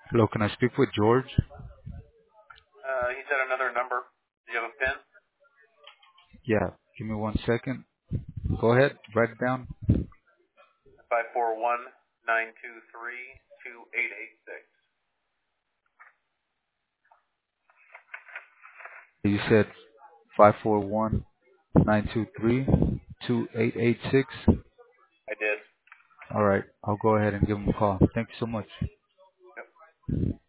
Hello, can I speak with George? He said another number. Do you have a pen? Yeah, give me 1 second. Go ahead, write it down. 541-923-2886. You said 541-923-2886. I did. All right, I'll go ahead and give him a call. Thank you so much. Yep.